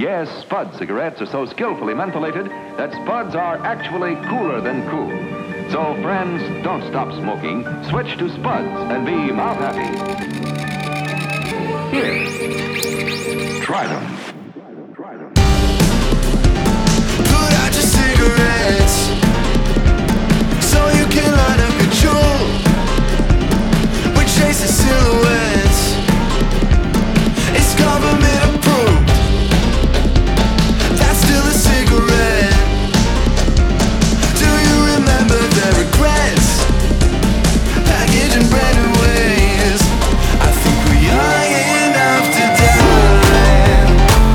Yes, Spud cigarettes are so skillfully mentholated that Spuds are actually cooler than cool. So, friends, don't stop smoking. Switch to Spuds and be mouth happy. Here, try them. Put out your cigarettes so you can light up control. We chase the silhouettes. It's government approved. That's still a cigarette. Do you remember the regrets? Packaging brand new ways. I think we are enough to die.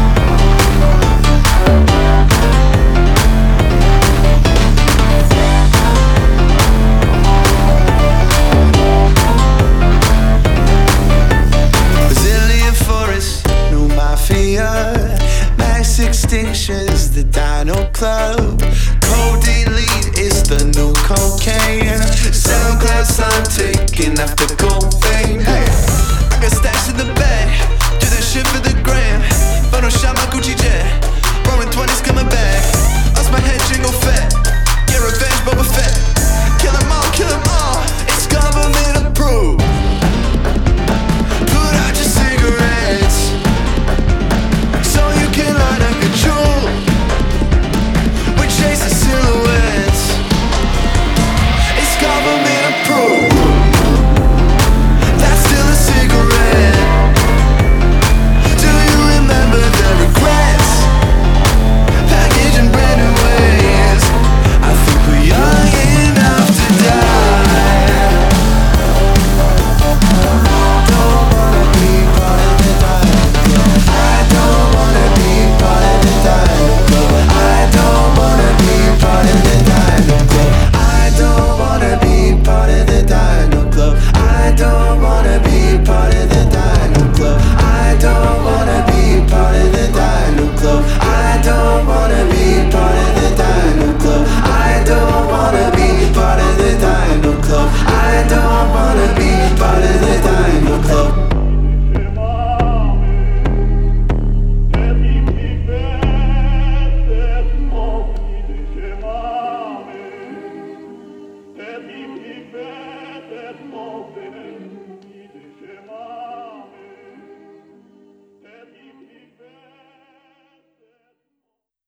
Brazilian forest, no mafia. Mass extinctions, the Dino Club. Codeine lead is the new cocaine. SoundCloud slime taking after cocaine.